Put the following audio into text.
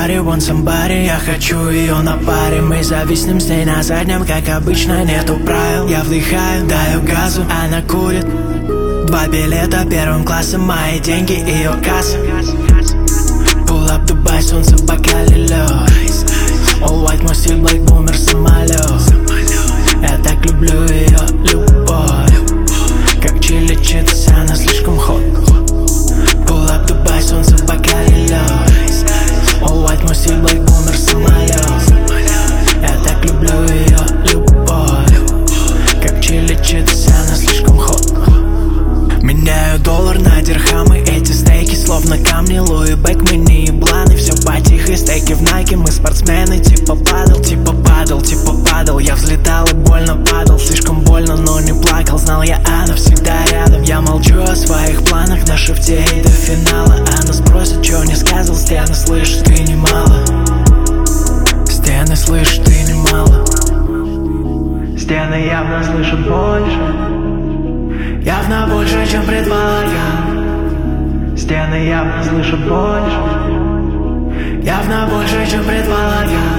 somebody, want somebody. Я хочу ее на паре. Мы зависнем с ней на заднем, как обычно, нету правил. Я вдыхаю, даю газу, она курит. 2 билета первым классом, мои деньги, ее касса. Pull up Дубай, солнце в бокале, лёд. All white, мой стиль, black boomer, самолёт. Я так люблю ее любовь, как чили читс, она слишком hot. Pull up Дубай, солнце в бокале, лёд. All white, мой стиль, black boomer, самолёт. Я так люблю ее любовь, как чили читс, она слишком hot. Меняю доллар на дирхамы, эти стейки словно камни. Луи Бек, мы не ебланы, все по-тихой. Стейки в найке, мы спортсмены. Типа падал, типа падал, типа падал. Я взлетал и больно падал, слишком больно, но не плакал. Знал я, она всегда рядом. Я молчу о своих планах на шифте и до финала. Она спросит, чё не сказал. Стены, слышишь, ты немало. Стены, слышишь, ты немало. Стены явно слышат больше, явно больше, чем предполагал. Стены явно слышат больше, явно больше, чем предполагал.